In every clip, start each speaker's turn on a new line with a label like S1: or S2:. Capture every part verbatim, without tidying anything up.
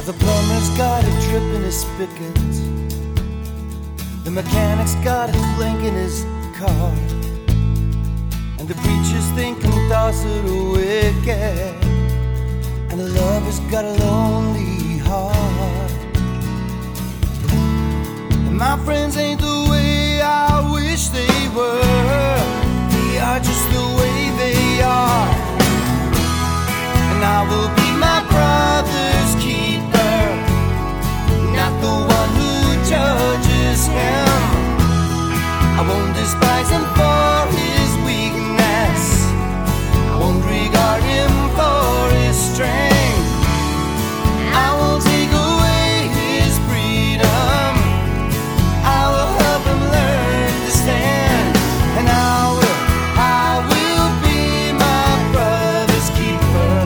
S1: the plumber's got a drip in his spigot, the mechanic's got a clink in his car, and the preacher's thinking thoughts that are wicked, and the lover's got a lonely heart. And my friends ain't the way I wish they were, they are just the way they are. And I will be my brother's keeper, not the one who judges him. I won't despise him for his weakness, I won't regard him for his strength. I won't take away his freedom, I will help him learn to stand. And I will, I will be my brother's keeper.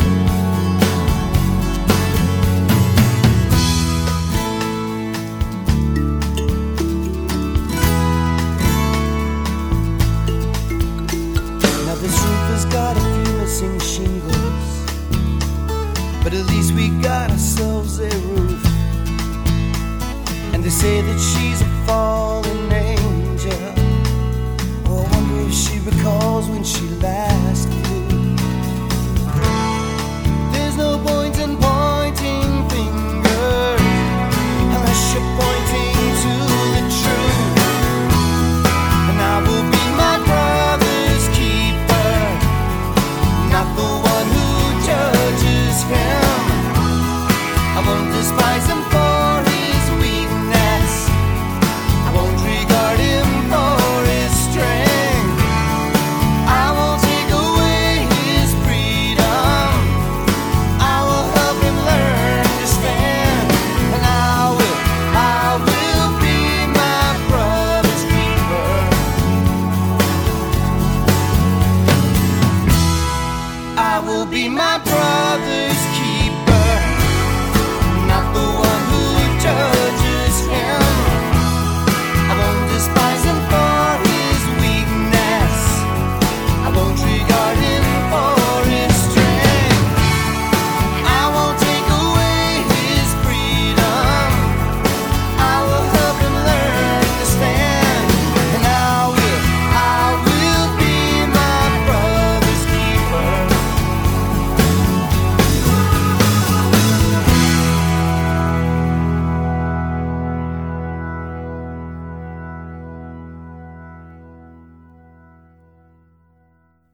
S1: Now this roof has got a few missing shingles, but at least we got ourselves a roof. And they say that she's a fallen angel, oh, I wonder if she recalls when she last flew. There's no point in pointing fingers unless you're pointing to the truth. And I will be my brother's keeper, not the one who judges him. I won't despise him for his weakness, I won't regard him for his strength. I won't take away his freedom, I will help him learn to stand. And I will, I will be my brother's keeper. I will be my brother